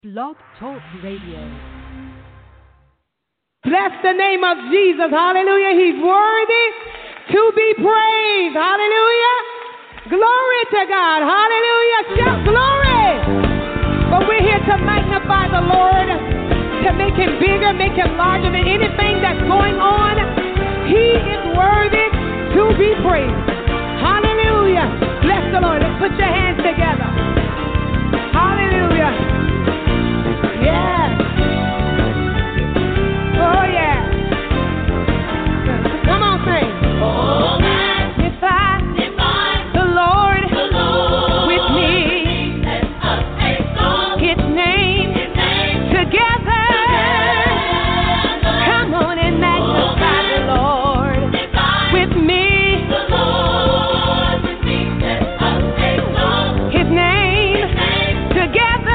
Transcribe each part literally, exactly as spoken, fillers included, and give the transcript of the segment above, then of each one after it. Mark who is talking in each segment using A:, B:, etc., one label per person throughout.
A: Blog Talk Radio.
B: Bless the name of Jesus. Hallelujah. He's worthy to be praised. Hallelujah. Glory to God. Hallelujah. Shout glory. But we're here to magnify the Lord, to make him bigger, make him larger than anything that's going on. He is worthy to be praised. Hallelujah. Bless the Lord. Let's put your hands together. Hallelujah. Yes. Oh, yeah. Come on, sing. Oh, magnify the Lord, the Lord with me. Let us exalt His name, His name together. together. Come on and magnify oh, the Lord with me. The Lord with me. Let us exalt His name, His name together.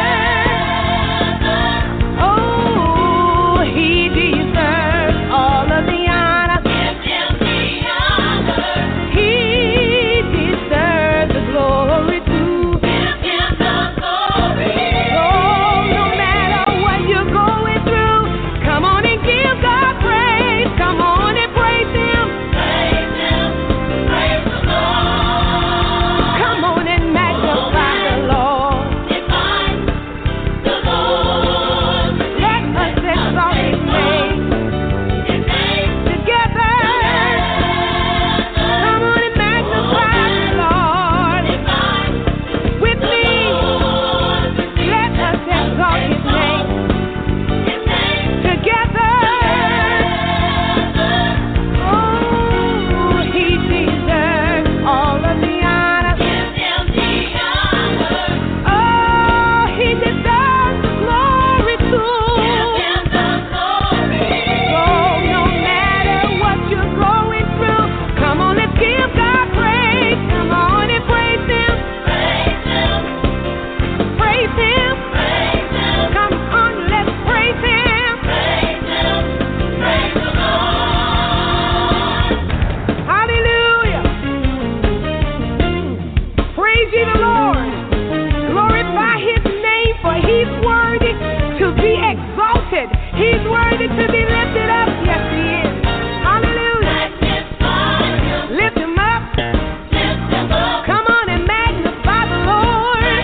B: He's worthy to be lifted up. Yes, he is. Hallelujah. Lift him up. Lift him up. Come on and magnify the Lord.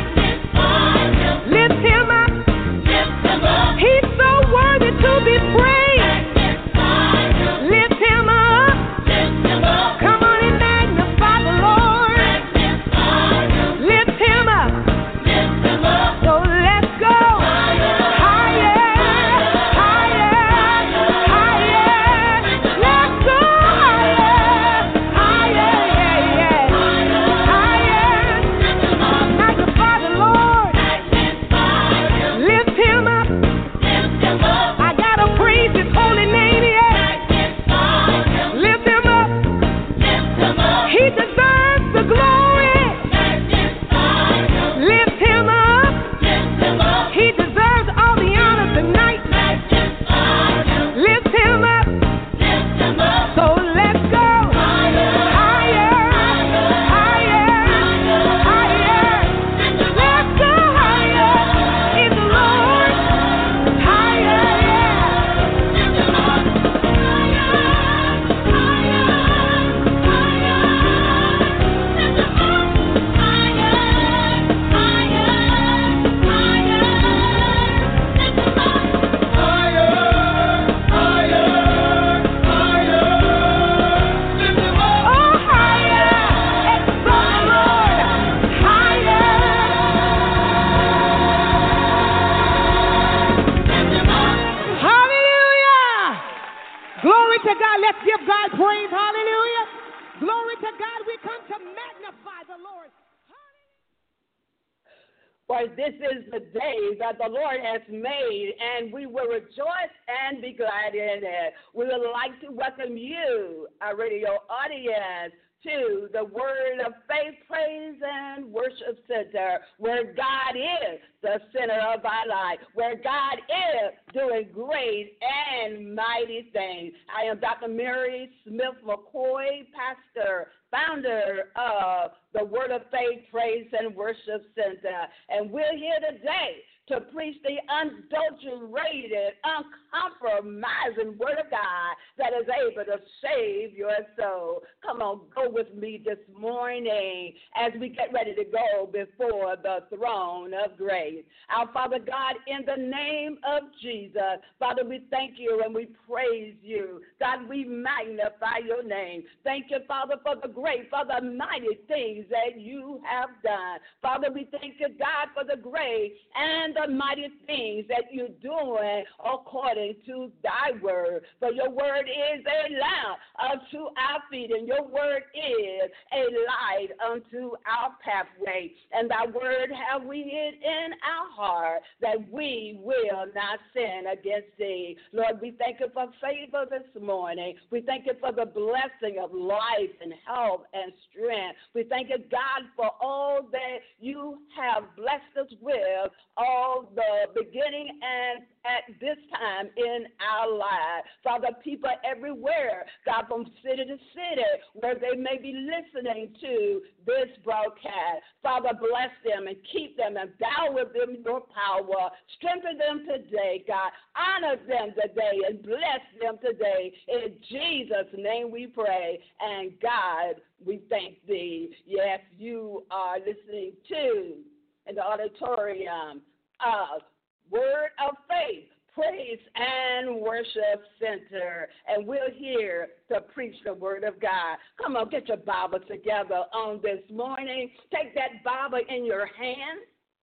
B: Lift him up. Lift him up. He's so worthy to be praised. Lift him up. Lift him up. Come on and magnify the Lord. Lift him up. Lift him up. So let's go.
C: For this is the day that the Lord has made, and we will rejoice and be glad in it. We would like to welcome you, our radio audience, to the Word of Faith, Praise, and Worship Center, where God is the center of our life, where God is doing great and mighty things. I am Doctor Mary Smith McCoy, pastor, founder of the Word of Faith, Praise, and Worship Center, and we're here today to preach the unadulterated, uncompromising word of God that is able to save your soul. Come on, go with me this morning as we get ready to go before the throne of grace. Our Father God, in the name of Jesus, Father, we thank you and we praise you. God, we magnify your name. Thank you, Father, for the great, for the mighty things that you have done. Father, we thank you, God, for the great and the mighty things that you're doing according to thy word. For your word is a lamp unto our feet, and your word is a light unto our pathway. And thy word have we hid in our heart, that we will not sin against thee. Lord, we thank you for favor this morning. We thank you for the blessing of life and health and strength. We thank you, God, for all that you have blessed us with, all the beginning and at this time in our lives. Father, people everywhere, God, from city to city, where they may be listening to this broadcast. Father, bless them and keep them, and endow with them your power. Strengthen them today, God. Honor them today and bless them today. In Jesus' name we pray. And God, we thank thee. Yes, you are listening to, in the auditorium, of Word of Faith, Praise and Worship Center. And we're here to preach the Word of God. Come on, get your Bible together on this morning. Take that Bible in your hand.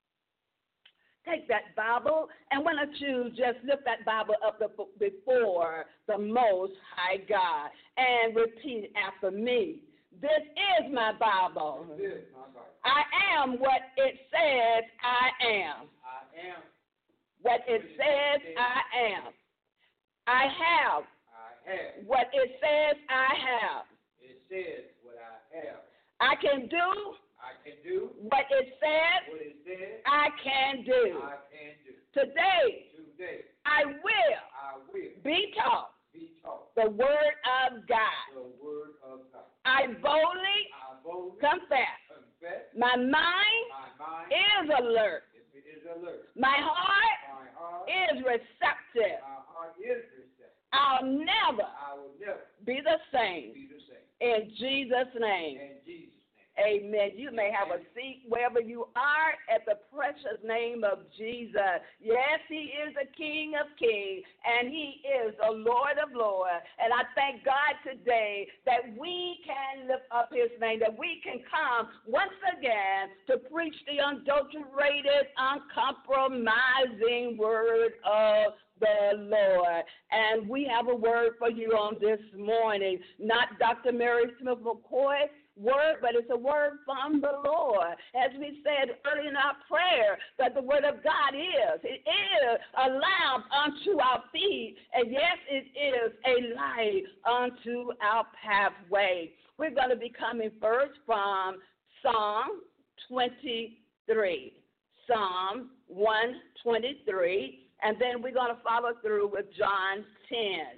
C: Take that Bible, and why don't you just lift that Bible up before the Most High God and repeat after me. This is my Bible.
D: This is my Bible.
C: I am what it says I am.
D: I am
C: what it says I am. I have
D: I have
C: what it says I have.
D: It says what I have.
C: I can do
D: I can do
C: what it says
D: what it says
C: I can do.
D: I can do.
C: Today,
D: Today
C: I will
D: I will
C: be taught
D: be taught
C: the Word of God.
D: the Word of God.
C: I boldly
D: I boldly
C: confess.
D: confess
C: My mind
D: my mind
C: is alert.
D: is, is alert.
C: My heart
D: My heart,
C: is receptive.
D: my heart is receptive.
C: I'll never
D: I will never
C: be the same.
D: be the same.
C: In Jesus' name.
D: In Jesus' name.
C: Amen. You may have a seat wherever you are at the precious name of Jesus. Yes, he is the King of kings, and he is the Lord of lords. And I thank God today that we can lift up his name, that we can come once again to preach the unadulterated, uncompromising word of the Lord. And we have a word for you on this morning. Not Doctor Mary Smith McCoy word, but it's a word from the Lord. As we said earlier in our prayer, that the word of God is. It is a lamp unto our feet, and yes, it is a light unto our pathway. We're going to be coming first from Psalm twenty-three. Psalm one twenty-three, and then we're going to follow through with John ten.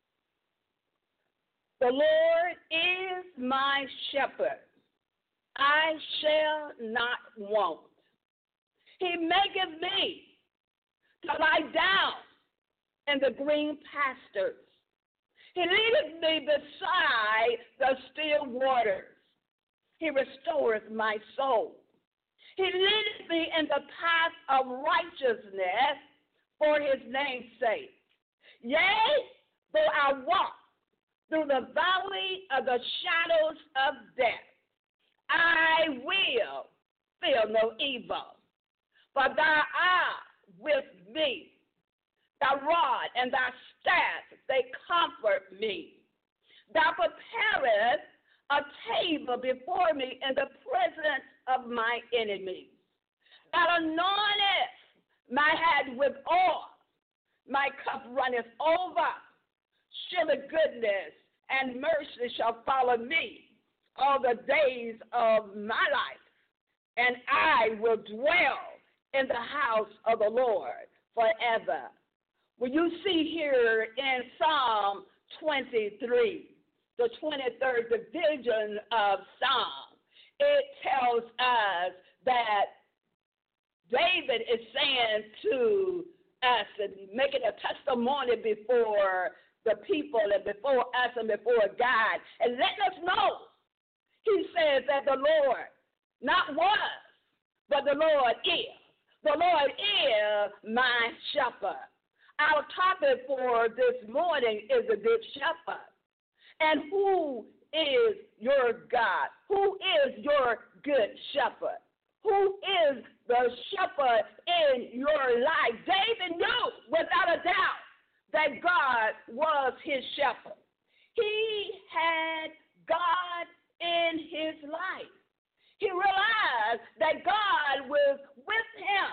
C: The Lord is my shepherd. I shall not want. He maketh me to lie down in the green pastures. He leadeth me beside the still waters. He restoreth my soul. He leadeth me in the path of righteousness for his name's sake. Yea, though I walk through the valley of the shadows of death, I will fear no evil, for thou art with me. Thy rod and thy staff, they comfort me. Thou preparest a table before me in the presence of my enemies. Thou anointest my head with oil. My cup runneth over. Surely goodness and mercy shall follow me all the days of my life, and I will dwell in the house of the Lord forever. When you see here in Psalm twenty-three, the twenty-third division of Psalm, it tells us that David is saying to us and making a testimony before the people and before us and before God and letting us know. He says that the Lord not was, but the Lord is. The Lord is my shepherd. Our topic for this morning is the Good Shepherd. And who is your God? Who is your good shepherd? Who is the shepherd in your life? David knew without a doubt that God was his shepherd. He had God in his life. He realized that God was with him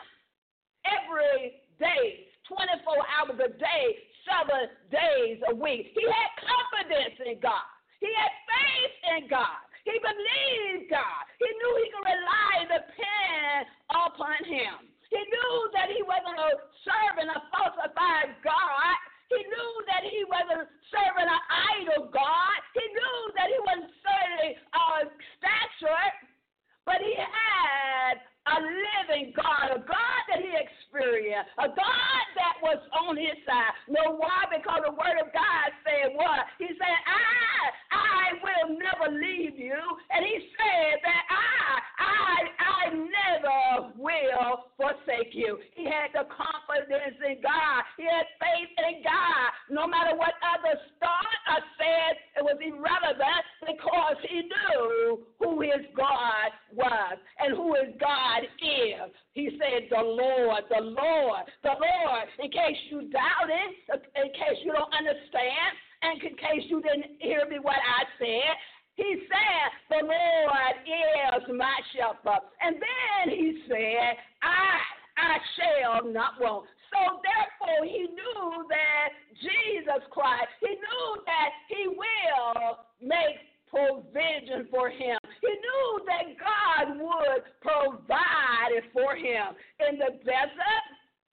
C: every day, twenty-four hours a day, seven days a week. He had confidence in God. He had faith in God. He believed God. He knew he could rely and depend upon him. He knew that he wasn't serving a falsified God. He knew that he wasn't serving an idol God. He knew that he wasn't serving a statue, but he had a living God, a God that he experienced, a God that was on his side. Know why? Because the word of God said what? He said, I, I will never leave you. And he said that I, I, I never will forsake you. He had the confidence in God. He had faith in God. No matter what others thought or said, it was irrelevant because he knew who his God was and who his God is. He said, the Lord, the Lord, the Lord. In case you doubt it, in case you don't understand, and in case you didn't hear me what I said, he said, the Lord is my shepherd. And then he said, I, I shall not want. So therefore, he knew that Jesus Christ, he knew that he will make provision for him. He knew that God would provide it for him. In the desert,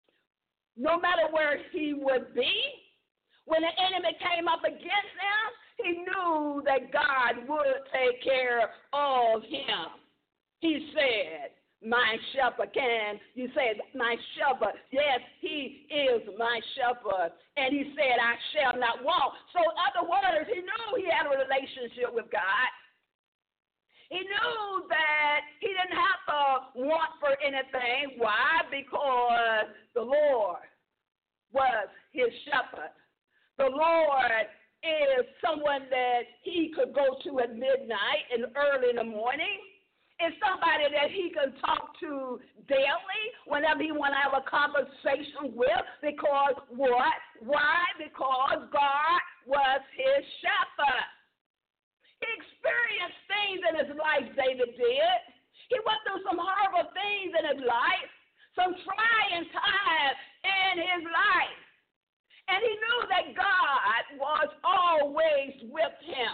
C: no matter where he would be, when the enemy came up against him, he knew that God would take care of him. He said, my shepherd. Can you say my shepherd? Yes, he is my shepherd. And he said, I shall not want. So in other words, he knew he had a relationship with God. He knew that he didn't have to want for anything. Why? Because the Lord was his shepherd. The Lord is someone that he could go to at midnight and early in the morning. It's somebody that he can talk to daily whenever he want to have a conversation with. Because what? Why? Because God was his shepherd. He experienced things in his life, David did. He went through some horrible things in his life, some trying times in his life. And he knew that God was always with him.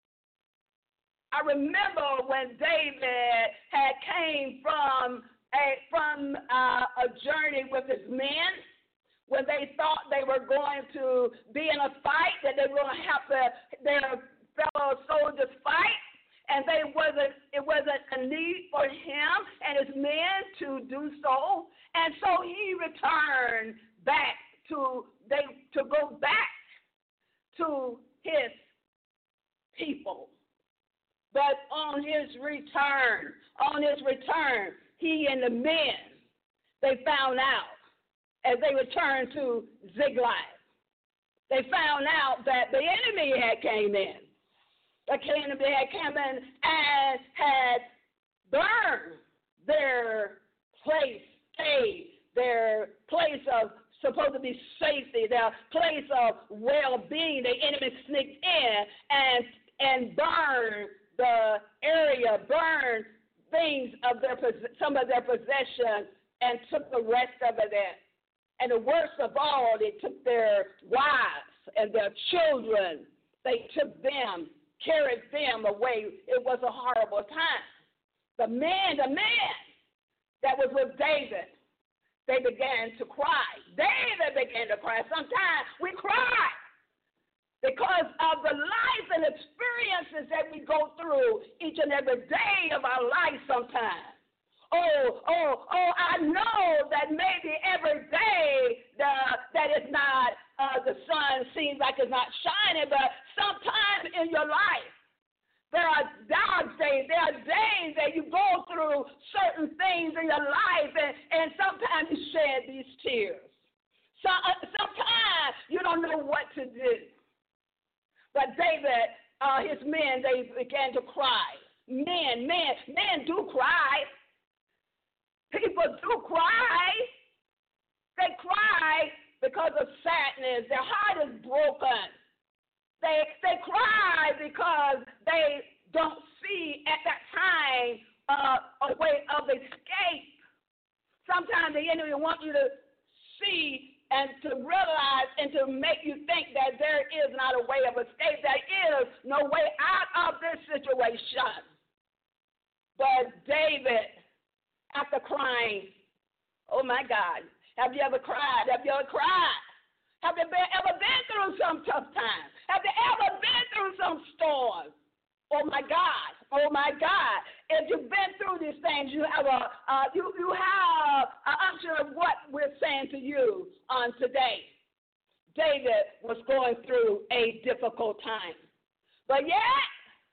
C: I remember when David had came from a from uh, a journey with his men, when they thought they were going to be in a fight, that they were going to have to, their fellow soldiers fight, and they wasn't it wasn't a need for him and his men to do so, and so he returned back to they to go back to his people. But on his return, on his return, he and the men, they found out as they returned to Ziklag, they found out that the enemy had came in. The enemy had come in and had burned their place, stay, their place of supposed to be safety, their place of well-being. The enemy sneaked in and and burned the area, burned things of their some of their possession, and took the rest of it in. And the worst of all, they took their wives and their children. They took them, carried them away. It was a horrible time. The man, the man that was with David, they began to cry. David began to cry. Sometimes we cry because of the life and experiences that we go through each and every day of our life sometimes. oh, oh, oh, I know that maybe every day the, that it's not, uh, the sun seems like it's not shining, but sometime in your life, there are dark days. There are days that you go through certain things in your life, and, and sometimes you shed these tears. So, uh, sometimes you don't know what to do. But David, uh, his men, they began to cry. Men, men, men do cry. People do cry. They cry because of sadness. Their heart is broken. They they cry because they don't see at that time uh, a way of escape. Sometimes the enemy wants you to see and to realize and to make you think that there is not a way of escape. There is no way out of this situation. But David, after crying, oh my God, have you ever cried? Have you ever cried? Have you been, ever been through some tough times? Have you ever been through some storms? Oh my God! Oh my God! If you've been through these things, you have a uh, you you have an option of what we're saying to you on today. David was going through a difficult time, but yet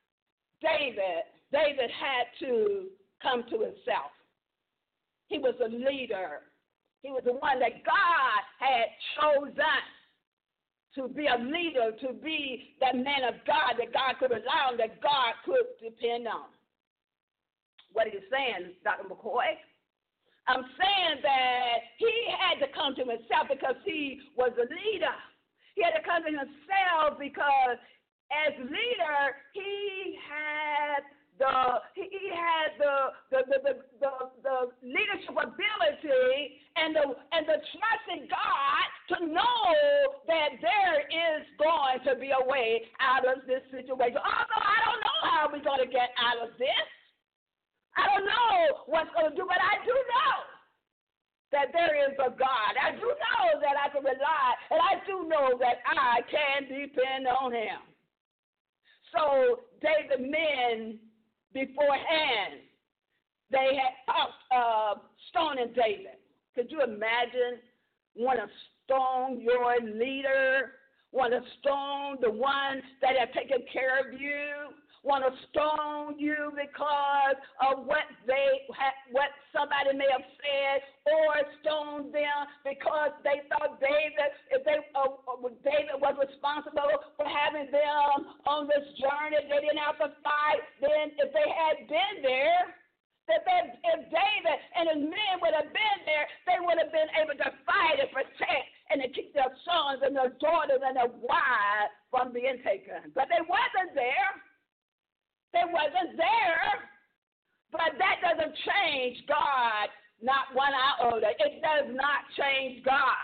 C: David David had to come to himself. He was a leader. He was the one that God had chosen to be a leader, to be that man of God that God could rely on, that God could depend on. What are you saying, Doctor McCoy? I'm saying that he had to come to himself because he was a leader. He had to come to himself because as leader, he had the he, he had the the, the the the the leadership ability and the and the trust in God to know that there is going to be a way out of this situation. Although I don't know how we're going to get out of this. I don't know what's going to do, but I do know that there is a God. I do know that I can rely, and I do know that I can depend on him. So David's men beforehand, they had talked of stoning David. Could you imagine want to stone your leader, want to stone the one that had taken care of you, want to stone you because of what they had, what somebody may have said, or stone them because they thought David, if they uh, David was responsible for having them on this journey. They didn't have to fight. Then, if they had been there, that they, if David and his men would have been there, they would have been able to fight and protect and to keep their sons and their daughters and their wives from being taken. But they wasn't there. They wasn't there, but that doesn't change God, not one iota. It does not change God.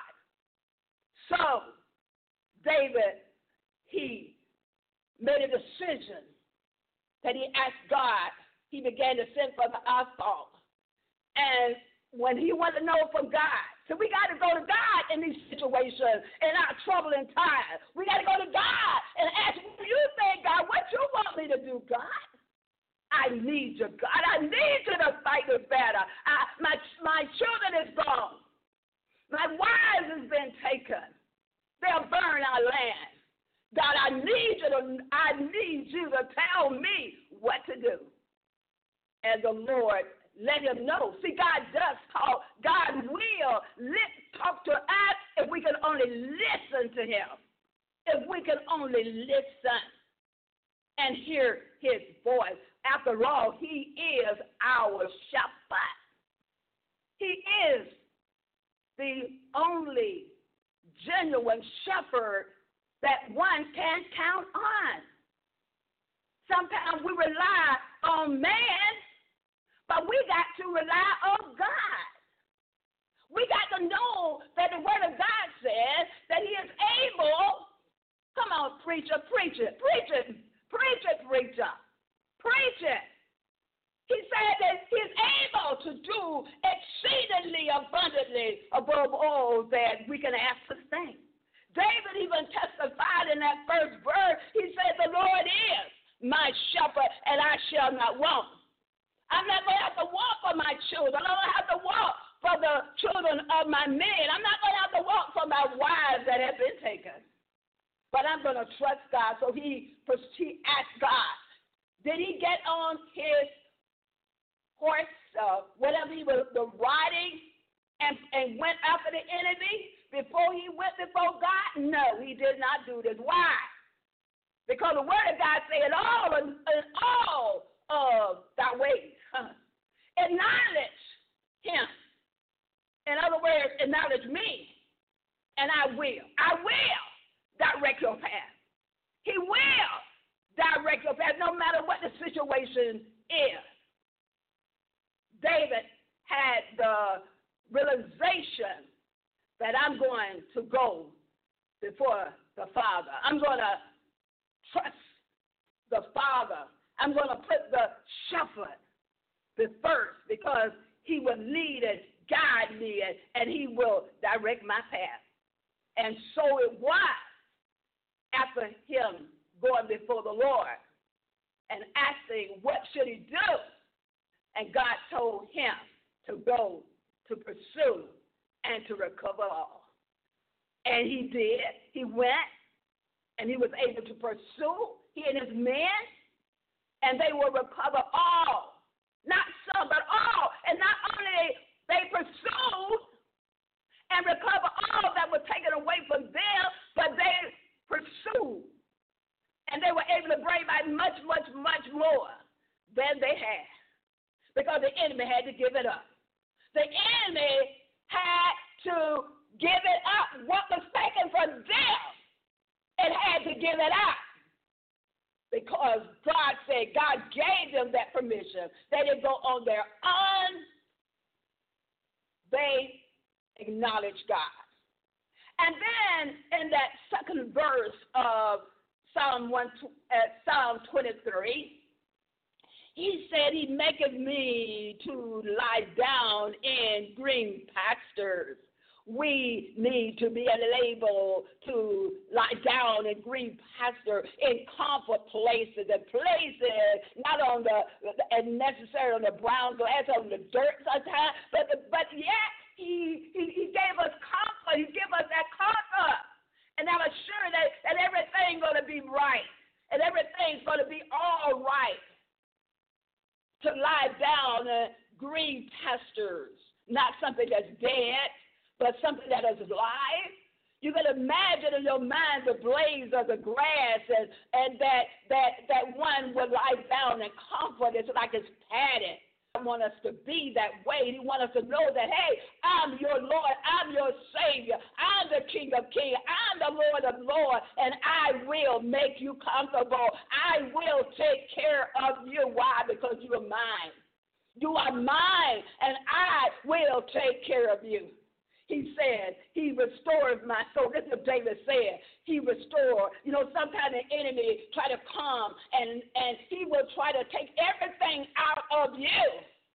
C: So, David, he made a decision that he asked God. He began to send for the asphalt. And when he wanted to know from God, so we got to go to God in these situations, in our troubling times. We got to go to God and ask, what do you think, God? What you want me to do, God? I need you, God. I need you to fight this battle. I, my, my children is gone. My wives has been taken. They'll burn our land. God, I need you to, I need you to tell me what to do. And the Lord let him know. See, God does talk. God will li- talk to us if we can only listen to him. If we can only listen and hear his voice. After all, he is our shepherd. He is the only genuine shepherd that one can count on. Sometimes we rely on man, but we got to rely on God. We got to know that the word of God says that he is able. Come on, preacher, preach it, preach it, preach it, preacher, preach it. He said that he is able to do exceedingly abundantly above all that we can ask to think. David even testified in that first verse. He said, the Lord is my shepherd, and I shall not want. I'm not going to have to walk for my children. I don't have to walk for the children of my men. I'm not going to have to walk for my wives that have been taken. But I'm going to trust God. So he, he asked God, did he get on his horse, uh, whatever he was the riding, and, and went after the enemy before he went before God? No, he did not do this. Why? Because the word of God said, in all, in, in all of thy ways, huh, acknowledge him. In other words, acknowledge me, and I will. I will direct your path. He will direct your path no matter what the situation is. David had the realization that I'm going to go before the Father. I'm going to trust the Father. I'm going to put the shepherd first because he will lead and guide me and, and he will direct my path. And so it was after him going before the Lord and asking what should he do. And God told him to go to pursue and to recover all. And he did. He went and he was able to pursue, he and his men, and they will recover all. Not some, but all. And not only they pursued and recover all that was taken away from them, but they pursued. And they were able to bring back much, much, much more than they had. Because the enemy had to give it up. The enemy had to give it up. What was taken from them, it had to give it up. Because God said, God gave them that permission. They didn't go on their own. They acknowledged God. And then in that second verse of Psalm one, uh, Psalm twenty-three, he said, he maketh me to lie down in green pastures. We need to be able to lie down in green pasture in comfort places, and places not on the, and necessarily on the brown grass, on the dirt sometimes, but, but yet he, he, he gave us comfort. He gave us that comfort. And I'm sure that, that everything's going to be right, and everything's going to be all right. To lie down in green pastures, not something that's dead, but something that is alive. You can imagine in your mind the blaze of the grass, and, and that, that, that one will lie down in comfort. It's like it's padded. I want us to be that way. He wants us to know that, hey, I'm your Lord. I'm your Savior. I'm the King of Kings. I'm the Lord of Lords, and I will make you comfortable. I will take care of you. Why? Because you are mine. You are mine, and I will take care of you. He said, he restored my soul. This is what David said. He restored. You know, sometimes the enemy try to come, and, and he will try to take everything out of you.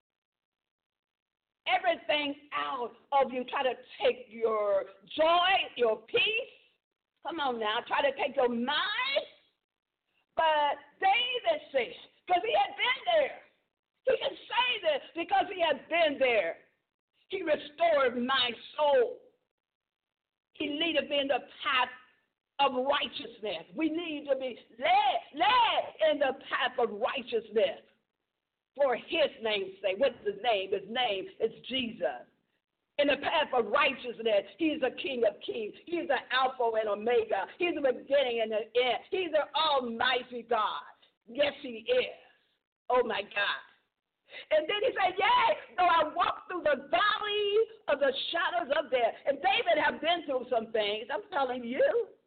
C: Everything out of you. Try to take your joy, your peace. Come on now. Try to take your mind. But David said, because he had been there. He can say this because he had been there. He restored my soul. He leadeth me in the path of righteousness. We need to be led, led in the path of righteousness for his name's sake. What's his name? His name is Jesus. In the path of righteousness, he's the King of Kings. He's the Alpha and Omega. He's the beginning and the end. He's the almighty God. Yes, he is. Oh, my God. And then he said, yea, though I walk through the valley of the shadows of death. And David had been through some things. I'm telling you.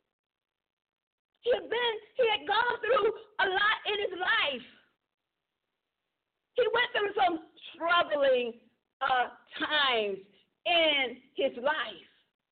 C: He had been, he had gone through a lot in his life. He went through some troubling uh, times in his life.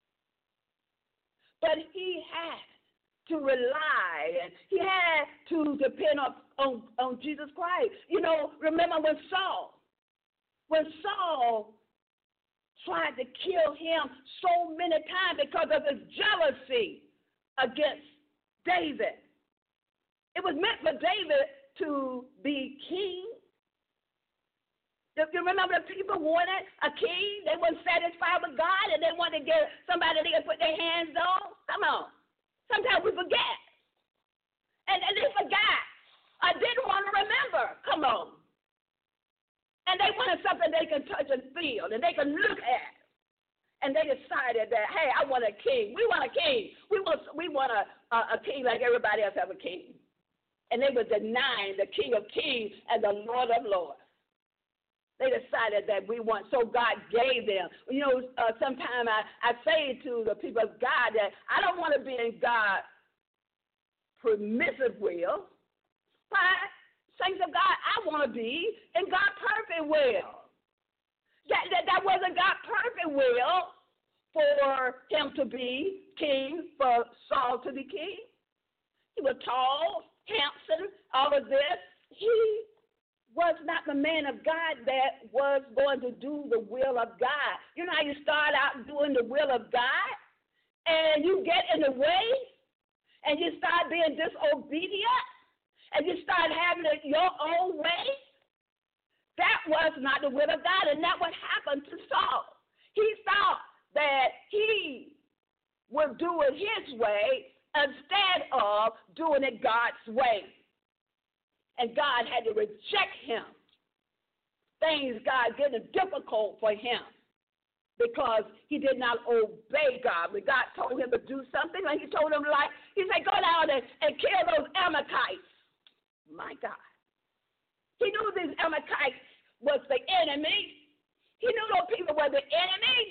C: But he had to rely, and he had to depend on, on, on Jesus Christ. You know, remember when Saul, when Saul tried to kill him so many times because of his jealousy against David. It was meant for David to be king, You remember the people wanted a king? They weren't satisfied with God, and they wanted to get somebody they could put their hands on. Come on. Sometimes we forget. And, and they forgot. I didn't want to remember. Come on. And they wanted something they can touch and feel, and they can look at. And they decided that, hey, I want a king. We want a king. We want we want a, a, a king like everybody else have a king. And they were denying the King of Kings and the Lord of Lords. They decided that we want, so God gave them. You know, uh, sometimes I, I say to the people of God that I don't want to be in God's permissive will, but saints of God, I want to be in God's perfect will. That, that, that wasn't God's perfect will for him to be king, for Saul to be king. He was tall, handsome, all of this. He was not the man of God that was going to do the will of God. You know how you start out doing the will of God, and you get in the way, and you start being disobedient, and you start having it your own way? That was not the will of God, and that's what happened to Saul. He thought that he would do it his way instead of doing it God's way. And God had to reject him. Things God getting difficult for him because he did not obey God. When God told him to do something, and he told him, like, he said, go down and, and kill those Amalekites. My God. He knew these Amalekites was the enemy. He knew those people were the enemy.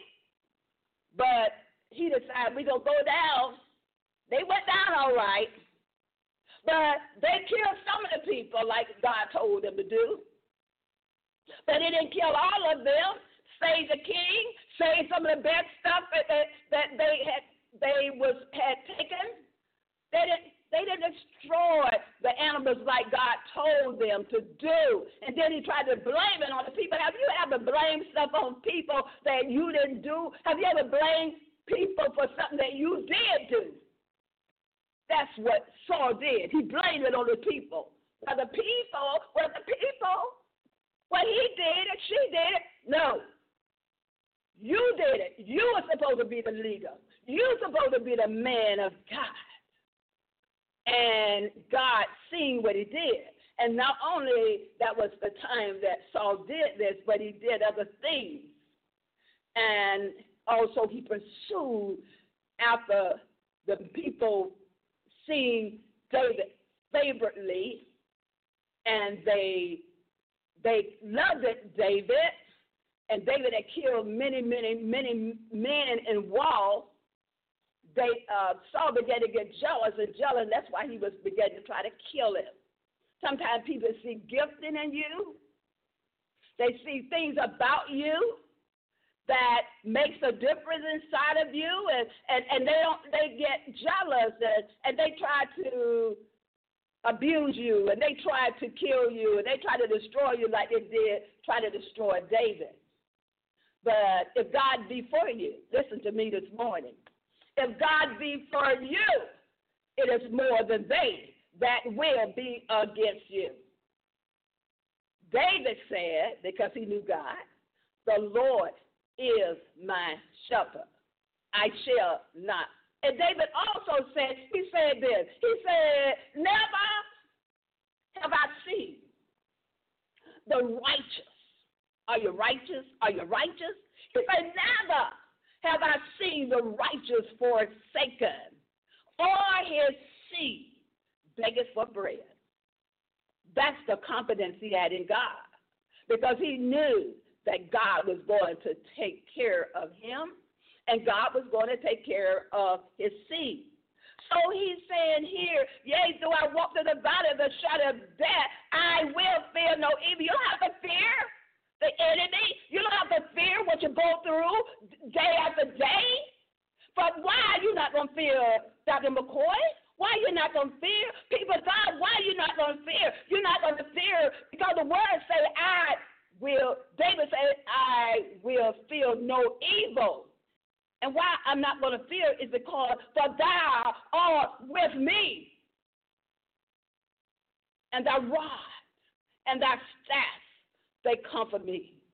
C: But he decided, we're going to go down. They went down all right. But they killed some of the people like God told them to do. But they didn't kill all of them. Save the king, save some of the best stuff that, that, that they had they was had taken. They didn't they didn't destroy the animals like God told them to do. And then he tried to blame it on the people. Have you ever blamed stuff on people that you didn't do? Have you ever blamed people for something that you did do? That's what Saul did. He blamed it on the people. Now the people, well, the people, what he did and she did it, no. You did it. You were supposed to be the leader. You were supposed to be the man of God. And God seen what he did. And not only that was the time that Saul did this, but he did other things. And also he pursued after the people seeing David favorably, and they they loved it, David, and David had killed many, many, many men in war. They uh, Saul began to get jealous and jealous, and that's why he was beginning to try to kill him. Sometimes people see gifting in you. They see things about you that makes a difference inside of you, and, and, and they don't they get jealous, and, and they try to abuse you, and they try to kill you, and they try to destroy you like they did try to destroy David. But if God be for you, listen to me this morning, if God be for you, it is more than they that will be against you. David said, because he knew God, the Lord is my shepherd. I shall not. And David also said, he said this, he said, never have I seen the righteous. Are you righteous? Are you righteous? He said, never have I seen the righteous forsaken, or his seed begging for bread. That's the confidence he had in God, because he knew that God was going to take care of him, and God was going to take care of his seed. So he's saying here, yea, though I walk through the valley of the shadow of death, I will fear no evil. You don't have to fear the enemy. You don't have to fear what you go through day after day. But why are you not going to fear Doctor McCoy? Why are you not going to fear? People of God, why are you not going to fear? You're not going to fear because the words say, I will, David said, I will feel no evil. And why I'm not going to fear is because, for thou art with me, and thy rod and thy staff, they comfort me.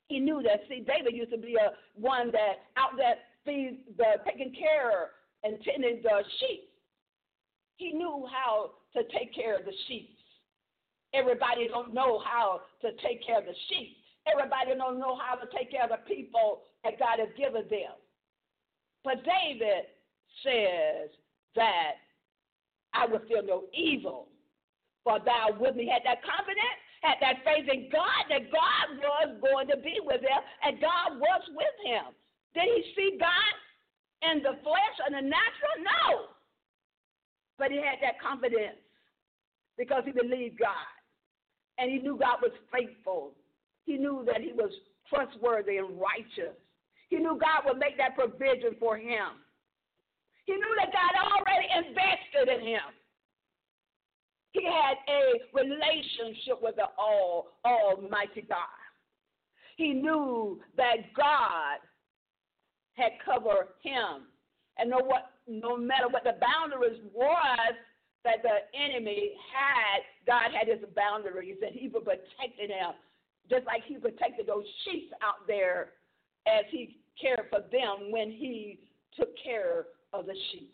C: He knew that, see, David used to be a one that out there feeds the, taking care and tending the sheep. He knew how to take care of the sheep. Everybody don't know how to take care of the sheep. Everybody don't know how to take care of the people that God has given them. But David says that I will feel no evil, for thou with me. Had that confidence, had that faith in God, that God was going to be with him, and God was with him. Did he see God in the flesh or the natural? No. But he had that confidence because he believed God, and he knew God was faithful. He knew that he was trustworthy and righteous. He knew God would make that provision for him. He knew that God already invested in him. He had a relationship with the all, Almighty God. He knew that God had covered him. And know what, no matter what the boundaries was that the enemy had, God had his boundaries, and he would protect them, just like he protected those sheep out there as he cared for them when he took care of the sheep.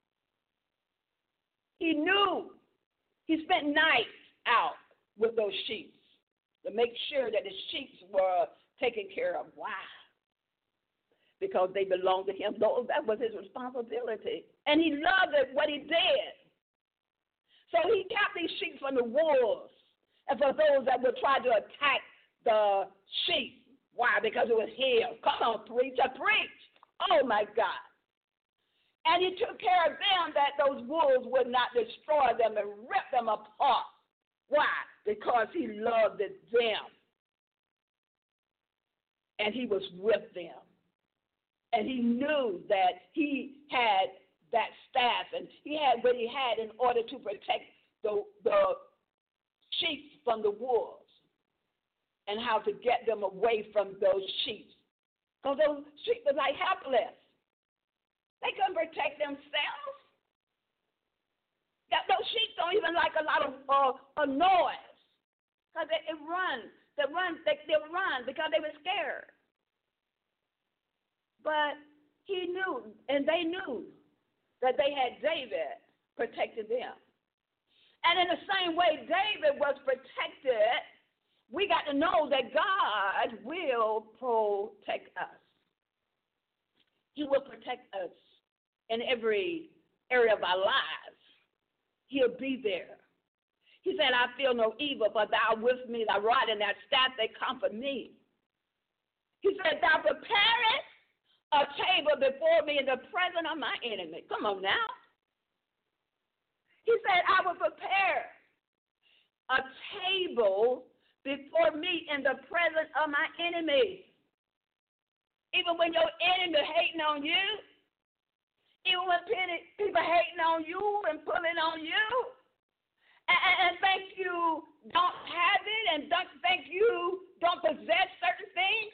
C: He knew. He spent nights out with those sheep to make sure that the sheep were taken care of. Why? Because they belonged to him. That was his responsibility. And he loved it, what he did. So he kept these sheep from the wolves and for those that would try to attack the sheep. Why? Because it was him. Come on, preacher, preach. Oh, my God. And he took care of them that those wolves would not destroy them and rip them apart. Why? Because he loved them. And he was with them. And he knew that he had that staff and he had what he had in order to protect the, the sheep from the wolves and how to get them away from those sheep. Because those sheep were like helpless. They couldn't protect themselves. Those sheep don't even like a lot of uh, a noise. Because they, they run. They run. They, they run because they were scared. But he knew, and they knew, that they had David protecting them. And in the same way David was protected, we got to know that God will protect us. He will protect us in every area of our lives. He'll be there. He said, I feel no evil, but thou with me, thy rod and thy staff, they comfort me. He said, thou preparest a table before me in the presence of my enemy. Come on now. He said, I will prepare a table before me in the presence of my enemies. Even when your enemy hating on you, even when people hating on you and pulling on you, and, and think you don't have it and don't think you don't possess certain things,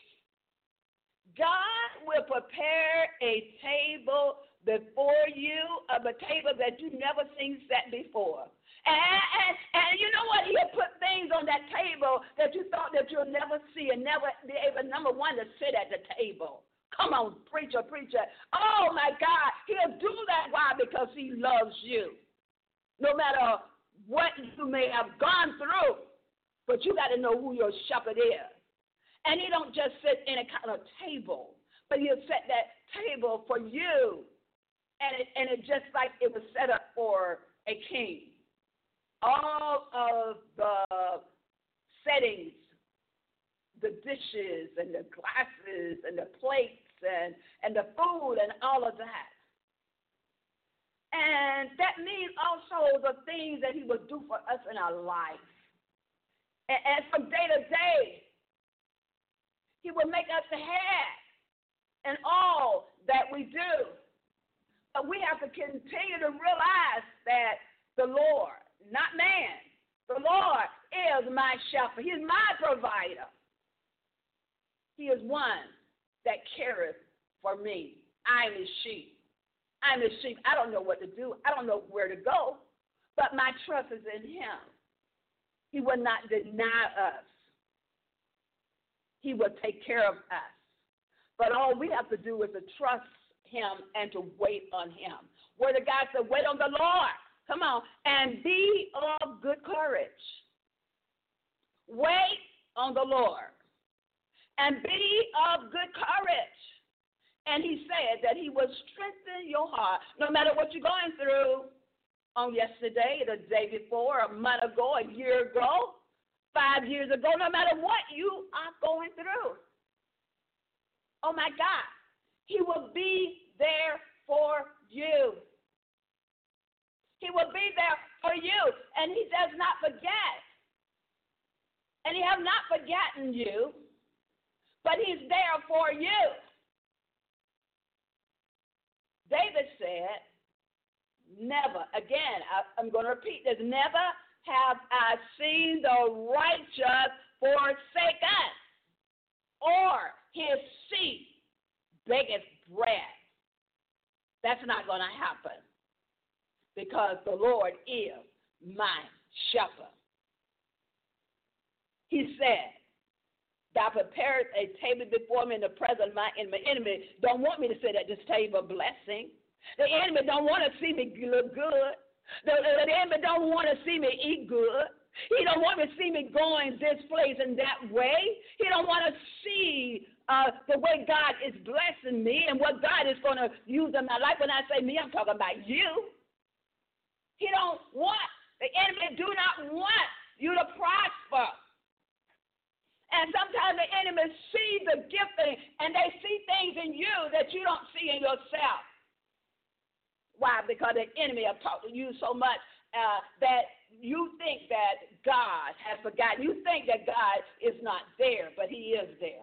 C: God will prepare a table before you, of a table that you never seen set before. And, and, and you know what? He'll put things on that table that you thought that you'll never see and never be able, number one, to sit at the table. Come on, preacher, preacher. Oh, my God. He'll do that. Why? Because he loves you. No matter what you may have gone through, but you got to know who your shepherd is. And he don't just sit in a kind of table, but he'll set that table for you. And it, and it just like it was set up for a king. All of the settings, the dishes and the glasses and the plates and, and the food and all of that. And that means also the things that he will do for us in our life. And, and from day to day, he will make us the head in all that we do. But we have to continue to realize that the Lord, not man, the Lord is my shepherd. He is my provider. He is one that careth for me. I am his sheep. I am his sheep. I don't know what to do. I don't know where to go, but my trust is in him. He will not deny us. he will take care of us. But all we have to do is to trust him and to wait on him. Word of God said, wait on the Lord. Come on. And be of good courage. Wait on the Lord. And be of good courage. And he said that he will strengthen your heart no matter what you're going through on yesterday, the day before, a month ago, a year ago, five years ago, no matter what you are going through. Oh, my God. He will be there for you. He will be there for you. And he does not forget. And he has not forgotten you, but he's there for you. David said, never, again, I, I'm going to repeat this, never have I seen the righteous forsaken or his seed beggeth bread. That's not going to happen because the Lord is my shepherd. He said, thou preparest a table before me in the presence of my enemy. enemy don't want me to sit at this table blessing. The enemy don't want to see me look good. The, the, the enemy don't want to see me eat good. He don't want to see me going this place and that way. He don't want to see uh, the way God is blessing me and what God is going to use in my life. When I say me, I'm talking about you. He don't want, the enemy do not want you to prosper. And sometimes the enemy see the gifting and they see things in you that you don't see in yourself. Why? Because the enemy have talked to you so much uh, that you think that God has forgotten. You think that God is not there, but he is there.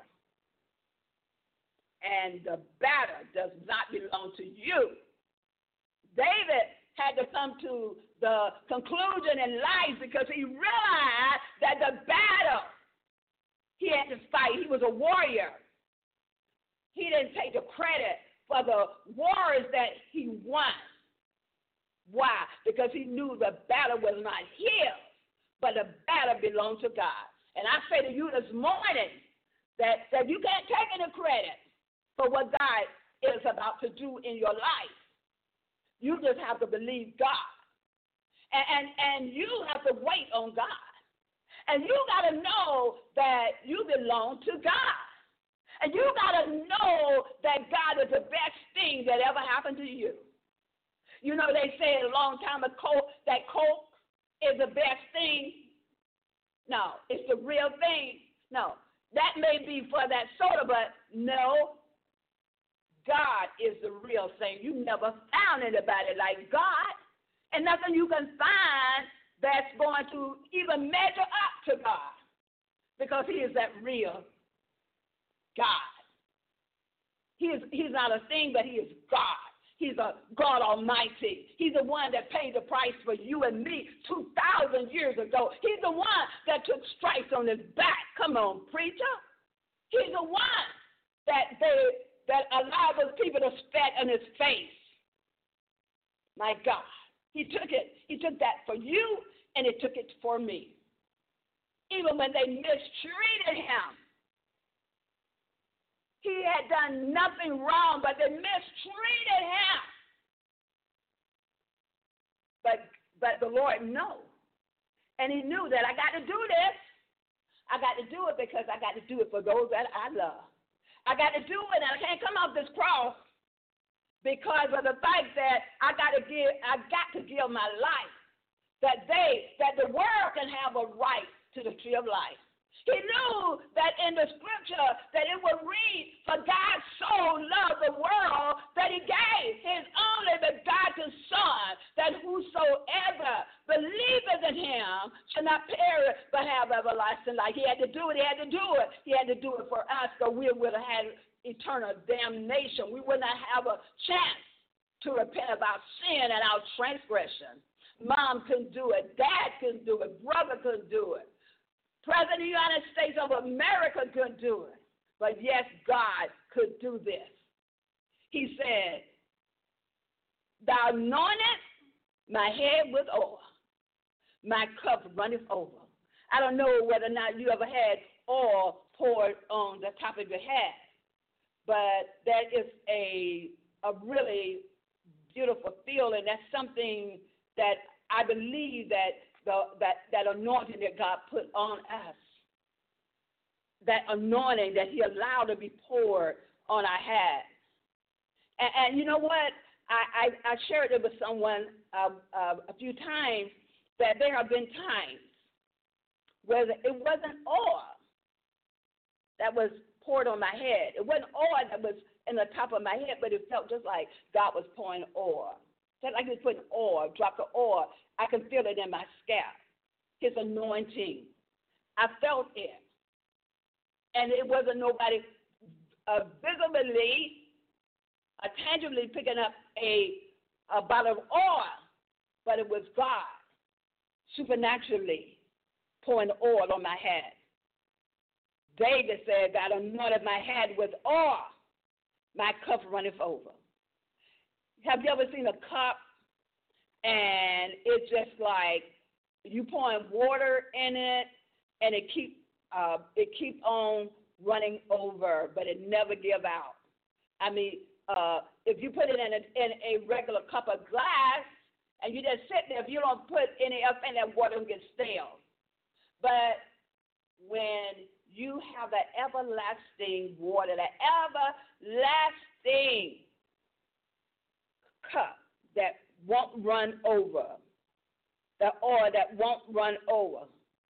C: And the battle does not belong to you. David had to come to the conclusion in life because he realized that the battle he had to fight. He was a warrior. He didn't take the credit for the wars that he won. Why? Because he knew the battle was not his, but the battle belonged to God. And I say to you this morning that, that you can't take any credit for what God is about to do in your life. You just have to believe God. And, and, and you have to wait on God. And you got to know that you belong to God. And you got to know that God is the best thing that ever happened to you. You know, they said a long time ago that Coke is the best thing. No, it's the real thing. No, that may be for that soda, but no, God is the real thing. You never found anybody like God, and nothing you can find that's going to even measure up to God, because he is that real God. He is, he's not a thing, but he is God. He's a God Almighty. He's the one that paid the price for you and me two thousand years ago. He's the one that took stripes on his back. Come on, preacher. He's the one that they that allowed those people to spat in his face. My God. He took it. He took that for you, and he took it for me. Even when they mistreated him. He had done nothing wrong, but they mistreated him. But but the Lord knew. And he knew that I got to do this. I got to do it because I got to do it for those that I love. I got to do it, and I can't come off this cross because of the fact that I got to give I got to give my life. That they, that the world can have a right to the tree of life. He knew that in the scripture that it would read, for God so loved the world that he gave his only begotten Son, that whosoever believeth in him shall not perish but have everlasting life. He had to do it. He had to do it. He had to do it for us, because we would have had eternal damnation. We would not have a chance to repent of our sin and our transgression. Mom couldn't do it. Dad couldn't do it. Brother couldn't do it. President of the United States of America couldn't do it. But yes, God could do this. He said, thou anointest my head with oil. My cup runneth over. I don't know whether or not you ever had oil poured on the top of your head. But that is a, a really beautiful feeling. That's something that I believe that the, that, that anointing that God put on us, that anointing that he allowed to be poured on our head. And, and you know what? I, I, I shared it with someone uh, uh, a few times that there have been times where it wasn't oil that was poured on my head. It wasn't oil that was in the top of my head, but it felt just like God was pouring oil. Just like he was putting oil, drop the oil. I can feel it in my scalp, his anointing. I felt it. And it wasn't nobody uh, visibly, uh, tangibly picking up a, a bottle of oil, but it was God supernaturally pouring oil on my head. David said, God anointed my head with oil, my cup runneth over. Have you ever seen a cup and it's just like you pouring water in it and it keep uh, it keep on running over, but it never give out? I mean, uh, if you put it in a, in a regular cup of glass and you just sit there, if you don't put any up in that water, it gets stale. But when you have that everlasting water, that everlasting cup that won't run over, the oil that won't run over,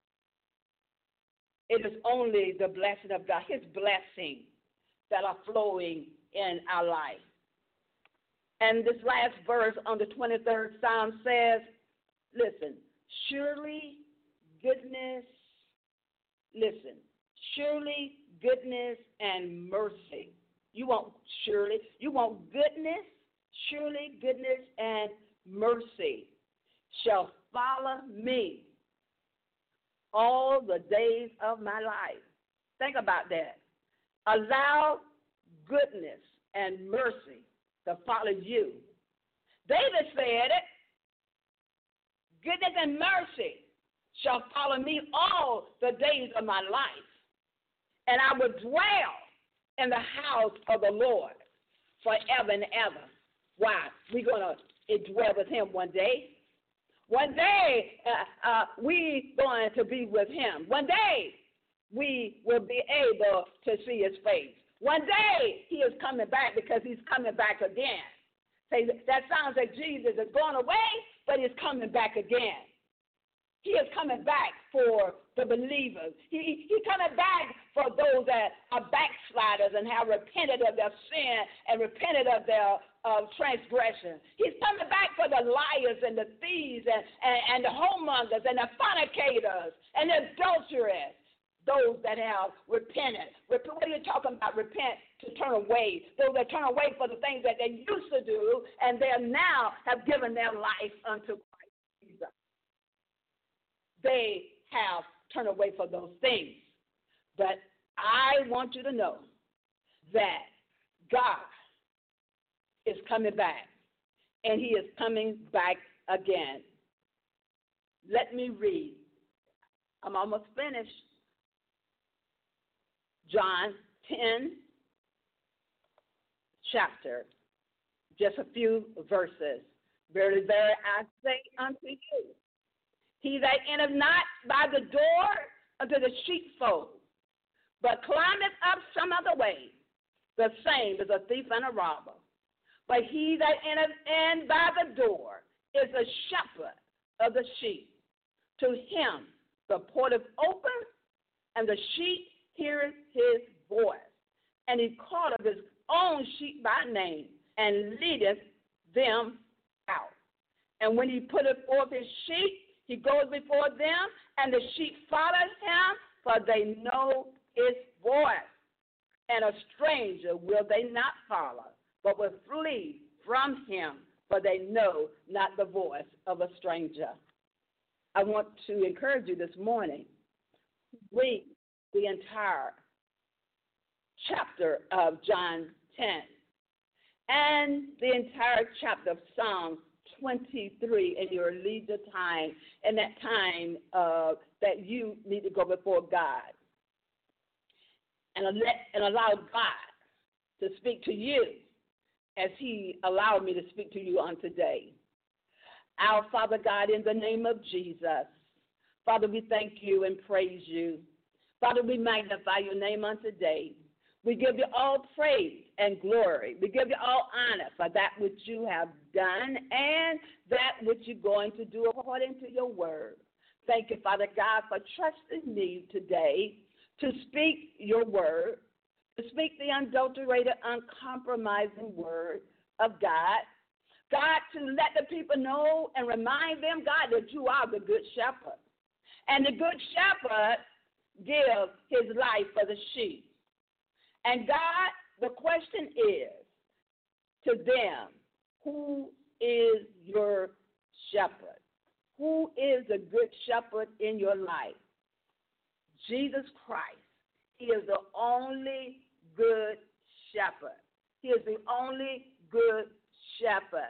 C: it is only the blessing of God, his blessings that are flowing in our life. And this last verse on the twenty-third Psalm says, listen, surely goodness, listen, surely goodness and mercy. You want surely, you want goodness, surely goodness and mercy shall follow me all the days of my life. Think about that. Allow goodness and mercy to follow you. David said it. Goodness and mercy shall follow me all the days of my life, and I will dwell in the house of the Lord forever and ever. Why? We're going to dwell with him one day. One day, uh, uh, we going to be with him. One day, we will be able to see his face. One day, he is coming back because he's coming back again. Say, that sounds like Jesus is going away, but he's coming back again. He is coming back for the believers. He, he's coming back for those that are backsliders and have repented of their sin and repented of their uh, transgression. He's coming back for the liars and the thieves and, and, and the homemongers and the fornicators and the adulterers, those that have repented. What are you talking about? Repent, to turn away. Those that turn away for the things that they used to do, and they now have given their life unto Christ Jesus. They have turned away from those things. But I want you to know that God is coming back, and he is coming back again. Let me read. I'm almost finished. John ten, chapter, just a few verses. Verily, verily, I say unto you, he that entereth not by the door unto the sheepfold, but climbeth up some other way, the same is a thief and a robber. But he that entereth in by the door is a shepherd of the sheep. To him the portal opens, and the sheep heareth his voice. And he calleth his own sheep by name, and leadeth them out. And when he putteth forth his sheep, he goes before them, and the sheep follow him, for they know his voice. And a stranger will they not follow, but will flee from him, for they know not the voice of a stranger. I want to encourage you this morning, read the entire chapter of John ten and the entire chapter of Psalm twenty-three in your leisure time, and that time uh, that you need to go before God. and, let, and allow God to speak to you as he allowed me to speak to you on today. Our Father God, in the name of Jesus, Father, we thank you and praise you. Father, we magnify your name on today. We give you all praise and glory. We give you all honor for that which you have done and that which you're going to do according to your word. Thank you, Father God, for trusting me today to speak your word, to speak the unadulterated, uncompromising word of God. God, to let the people know and remind them, God, that you are the good shepherd. And the good shepherd gives his life for the sheep. And God, the question is to them, who is your shepherd? Who is the good shepherd in your life? Jesus Christ. He is the only good shepherd. He is the only good shepherd.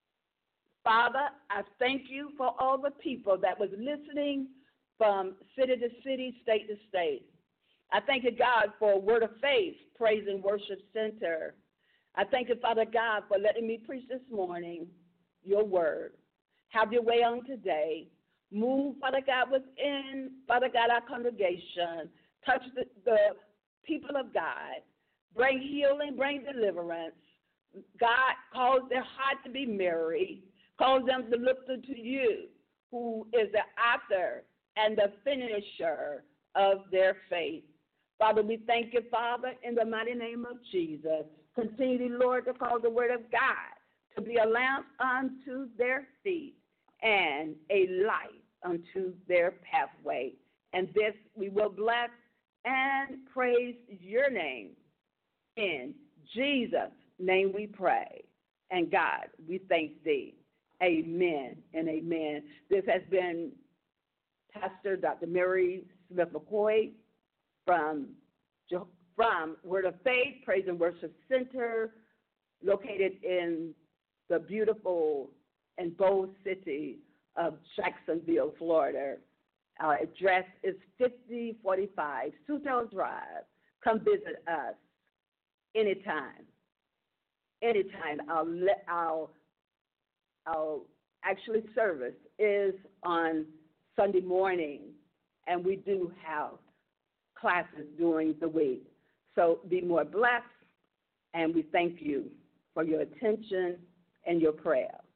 C: Father, I thank you for all the people that was listening from city to city, state to state. I thank you, God, for Word of Faith, Praise and Worship Center. I thank you, Father God, for letting me preach this morning your word. Have your way on today. Move, Father God, within, Father God, our congregation. Touch the, the people of God. Bring healing, bring deliverance. God, cause their heart to be merry. Cause them to look to you, who is the author and the finisher of their faith. Father, we thank you, Father, in the mighty name of Jesus. Continue, Lord, to cause the word of God to be a lamp unto their feet and a light unto their pathway. And this we will bless and praise your name. In Jesus' name we pray. And God, we thank thee. Amen and amen. This has been Pastor Doctor Mary Smith McCoy from, from Word of Faith, Praise and Worship Center, located in the beautiful and bold city of Jacksonville, Florida. Our address is fifty forty-five Sutel Drive. Come visit us anytime. Anytime. Our, our, our actually service is on Sunday morning, and we do have classes during the week. So be more blessed, and we thank you for your attention and your prayer.